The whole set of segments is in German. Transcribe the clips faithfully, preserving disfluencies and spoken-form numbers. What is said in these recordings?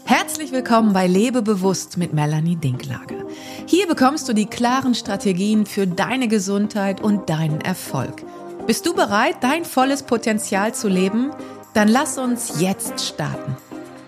Herzlich willkommen bei Lebe bewusst mit Melanie Dinklage. Hier bekommst du die klaren Strategien für deine Gesundheit und deinen Erfolg. Bist du bereit, dein volles Potenzial zu leben? Dann lass uns jetzt starten.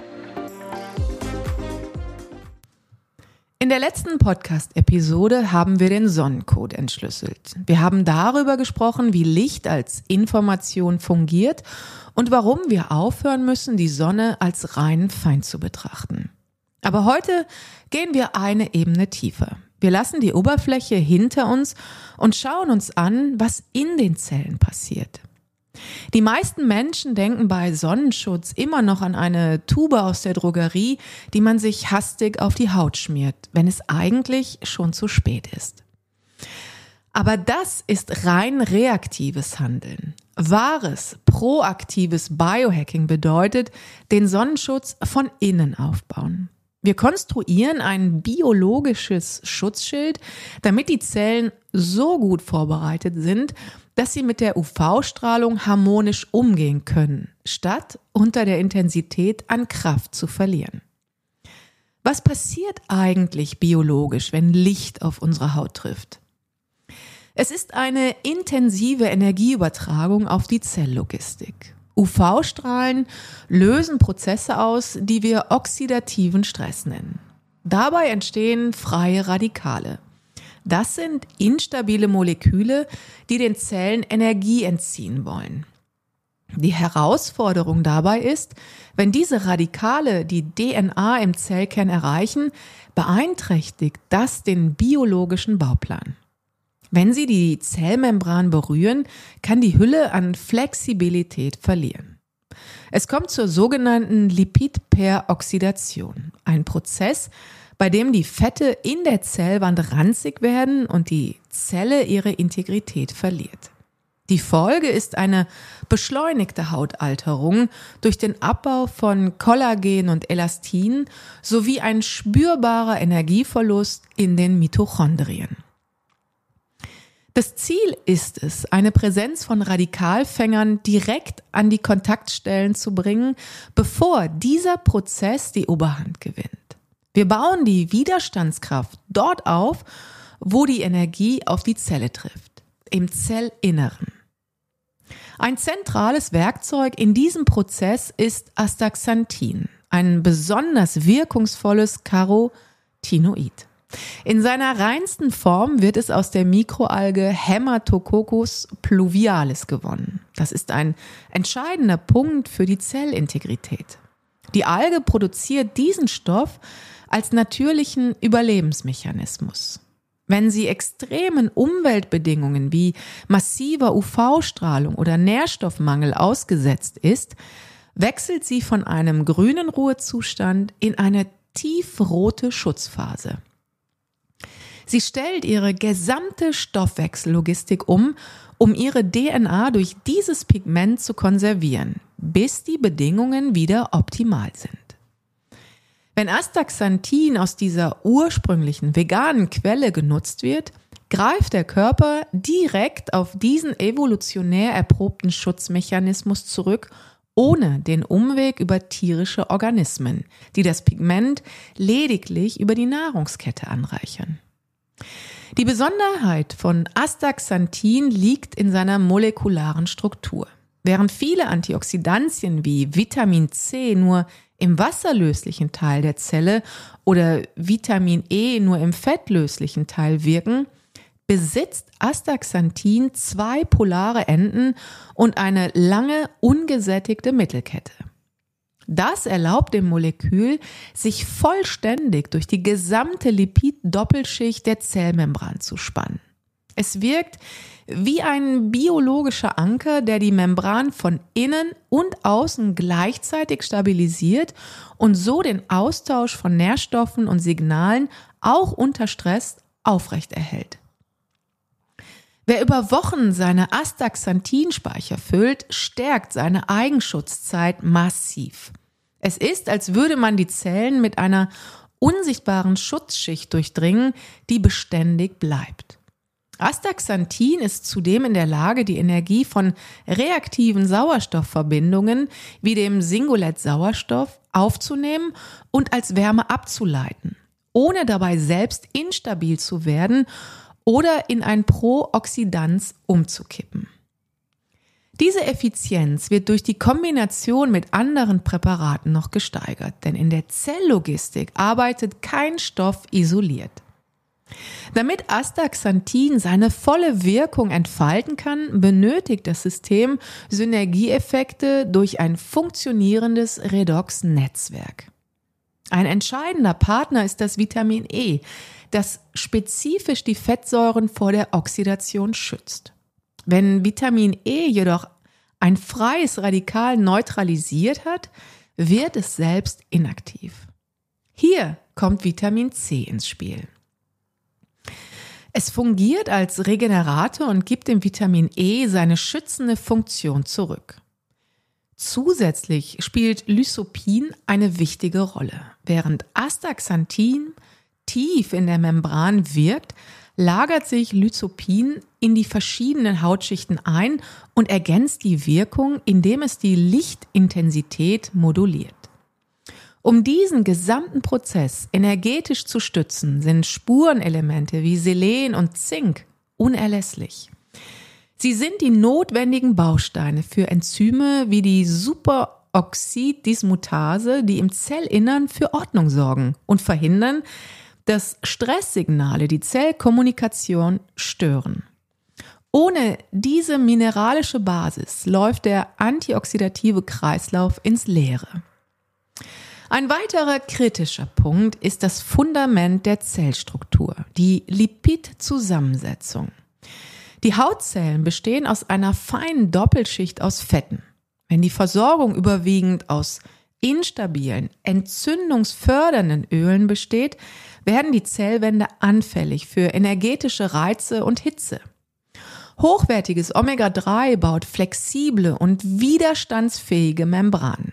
In der letzten Podcast-Episode haben wir den Sonnencode entschlüsselt. Wir haben darüber gesprochen, wie Licht als Information fungiert und warum wir aufhören müssen, die Sonne als reinen Feind zu betrachten. Aber heute gehen wir eine Ebene tiefer. Wir lassen die Oberfläche hinter uns und schauen uns an, was in den Zellen passiert. Die meisten Menschen denken bei Sonnenschutz immer noch an eine Tube aus der Drogerie, die man sich hastig auf die Haut schmiert, wenn es eigentlich schon zu spät ist. Aber das ist rein reaktives Handeln. Wahres, proaktives Biohacking bedeutet, den Sonnenschutz von innen aufbauen. Wir konstruieren ein biologisches Schutzschild, damit die Zellen so gut vorbereitet sind, dass sie mit der U V-Strahlung harmonisch umgehen können, statt unter der Intensität an Kraft zu verlieren. Was passiert eigentlich biologisch, wenn Licht auf unsere Haut trifft? Es ist eine intensive Energieübertragung auf die Zelllogistik. U V-Strahlen lösen Prozesse aus, die wir oxidativen Stress nennen. Dabei entstehen freie Radikale. Das sind instabile Moleküle, die den Zellen Energie entziehen wollen. Die Herausforderung dabei ist, wenn diese Radikale die D N A im Zellkern erreichen, beeinträchtigt das den biologischen Bauplan. Wenn sie die Zellmembran berühren, kann die Hülle an Flexibilität verlieren. Es kommt zur sogenannten Lipidperoxidation, ein Prozess, bei dem die Fette in der Zellwand ranzig werden und die Zelle ihre Integrität verliert. Die Folge ist eine beschleunigte Hautalterung durch den Abbau von Kollagen und Elastin sowie ein spürbarer Energieverlust in den Mitochondrien. Das Ziel ist es, eine Präsenz von Radikalfängern direkt an die Kontaktstellen zu bringen, bevor dieser Prozess die Oberhand gewinnt. Wir bauen die Widerstandskraft dort auf, wo die Energie auf die Zelle trifft, im Zellinneren. Ein zentrales Werkzeug in diesem Prozess ist Astaxanthin, ein besonders wirkungsvolles Carotinoid. In seiner reinsten Form wird es aus der Mikroalge Haematococcus pluvialis gewonnen. Das ist ein entscheidender Punkt für die Zellintegrität. Die Alge produziert diesen Stoff als natürlichen Überlebensmechanismus. Wenn sie extremen Umweltbedingungen wie massiver U V-Strahlung oder Nährstoffmangel ausgesetzt ist, wechselt sie von einem grünen Ruhezustand in eine tiefrote Schutzphase. Sie stellt ihre gesamte Stoffwechsellogistik um, um ihre D N A durch dieses Pigment zu konservieren, bis die Bedingungen wieder optimal sind. Wenn Astaxanthin aus dieser ursprünglichen veganen Quelle genutzt wird, greift der Körper direkt auf diesen evolutionär erprobten Schutzmechanismus zurück, ohne den Umweg über tierische Organismen, die das Pigment lediglich über die Nahrungskette anreichern. Die Besonderheit von Astaxanthin liegt in seiner molekularen Struktur. Während viele Antioxidantien wie Vitamin C nur im wasserlöslichen Teil der Zelle oder Vitamin E nur im fettlöslichen Teil wirken, besitzt Astaxanthin zwei polare Enden und eine lange, ungesättigte Mittelkette. Das erlaubt dem Molekül, sich vollständig durch die gesamte Lipid-Doppelschicht der Zellmembran zu spannen. Es wirkt wie ein biologischer Anker, der die Membran von innen und außen gleichzeitig stabilisiert und so den Austausch von Nährstoffen und Signalen auch unter Stress aufrechterhält. Wer über Wochen seine Astaxanthin-Speicher füllt, stärkt seine Eigenschutzzeit massiv. Es ist, als würde man die Zellen mit einer unsichtbaren Schutzschicht durchdringen, die beständig bleibt. Astaxanthin ist zudem in der Lage, die Energie von reaktiven Sauerstoffverbindungen wie dem Singulett-Sauerstoff aufzunehmen und als Wärme abzuleiten, ohne dabei selbst instabil zu werden oder in ein Prooxidans umzukippen. Diese Effizienz wird durch die Kombination mit anderen Präparaten noch gesteigert, denn in der Zelllogistik arbeitet kein Stoff isoliert. Damit Astaxanthin seine volle Wirkung entfalten kann, benötigt das System Synergieeffekte durch ein funktionierendes Redox-Netzwerk. Ein entscheidender Partner ist das Vitamin E, das spezifisch die Fettsäuren vor der Oxidation schützt. Wenn Vitamin E jedoch ein freies Radikal neutralisiert hat, wird es selbst inaktiv. Hier kommt Vitamin C ins Spiel. Es fungiert als Regenerator und gibt dem Vitamin E seine schützende Funktion zurück. Zusätzlich spielt Lycopin eine wichtige Rolle. Während Astaxanthin tief in der Membran wirkt, lagert sich Lycopin in die verschiedenen Hautschichten ein und ergänzt die Wirkung, indem es die Lichtintensität moduliert. Um diesen gesamten Prozess energetisch zu stützen, sind Spurenelemente wie Selen und Zink unerlässlich. Sie sind die notwendigen Bausteine für Enzyme wie die Superoxiddismutase, die im Zellinnern für Ordnung sorgen und verhindern, dass Stresssignale die Zellkommunikation stören. Ohne diese mineralische Basis läuft der antioxidative Kreislauf ins Leere. Ein weiterer kritischer Punkt ist das Fundament der Zellstruktur, die Lipidzusammensetzung. Die Hautzellen bestehen aus einer feinen Doppelschicht aus Fetten. Wenn die Versorgung überwiegend aus instabilen, entzündungsfördernden Ölen besteht, werden die Zellwände anfällig für energetische Reize und Hitze. Hochwertiges Omega drei baut flexible und widerstandsfähige Membranen.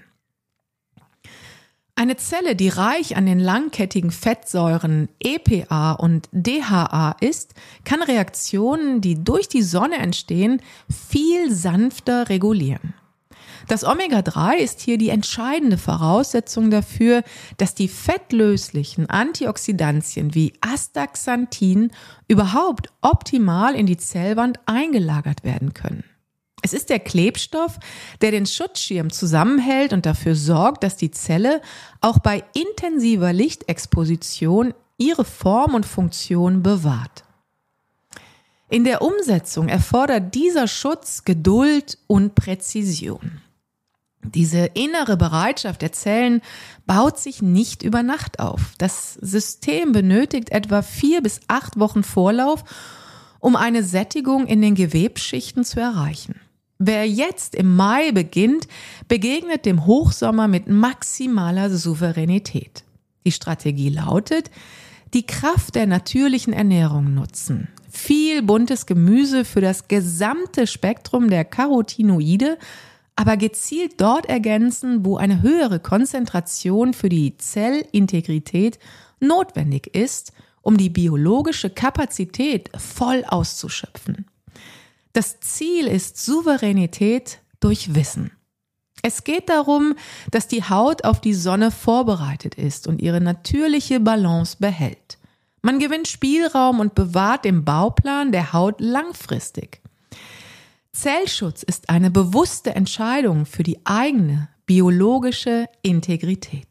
Eine Zelle, die reich an den langkettigen Fettsäuren E P A und D H A ist, kann Reaktionen, die durch die Sonne entstehen, viel sanfter regulieren. Das Omega drei ist hier die entscheidende Voraussetzung dafür, dass die fettlöslichen Antioxidantien wie Astaxanthin überhaupt optimal in die Zellwand eingelagert werden können. Es ist der Klebstoff, der den Schutzschirm zusammenhält und dafür sorgt, dass die Zelle auch bei intensiver Lichtexposition ihre Form und Funktion bewahrt. In der Umsetzung erfordert dieser Schutz Geduld und Präzision. Diese innere Bereitschaft der Zellen baut sich nicht über Nacht auf. Das System benötigt etwa vier bis acht Wochen Vorlauf, um eine Sättigung in den Gewebsschichten zu erreichen. Wer jetzt im Mai beginnt, begegnet dem Hochsommer mit maximaler Souveränität. Die Strategie lautet, die Kraft der natürlichen Ernährung nutzen. Viel buntes Gemüse für das gesamte Spektrum der Carotinoide, aber gezielt dort ergänzen, wo eine höhere Konzentration für die Zellintegrität notwendig ist, um die biologische Kapazität voll auszuschöpfen. Das Ziel ist Souveränität durch Wissen. Es geht darum, dass die Haut auf die Sonne vorbereitet ist und ihre natürliche Balance behält. Man gewinnt Spielraum und bewahrt den Bauplan der Haut langfristig. Zellschutz ist eine bewusste Entscheidung für die eigene biologische Integrität.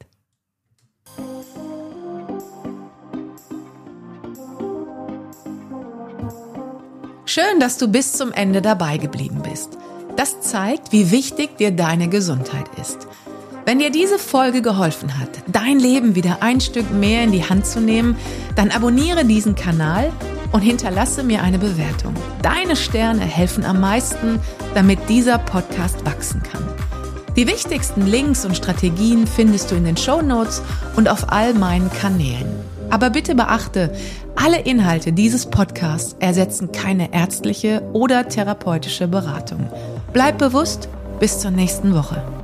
Schön, dass du bis zum Ende dabei geblieben bist. Das zeigt, wie wichtig dir deine Gesundheit ist. Wenn dir diese Folge geholfen hat, dein Leben wieder ein Stück mehr in die Hand zu nehmen, dann abonniere diesen Kanal und hinterlasse mir eine Bewertung. Deine Sterne helfen am meisten, damit dieser Podcast wachsen kann. Die wichtigsten Links und Strategien findest du in den Shownotes und auf all meinen Kanälen. Aber bitte beachte, alle Inhalte dieses Podcasts ersetzen keine ärztliche oder therapeutische Beratung. Bleib bewusst, bis zur nächsten Woche.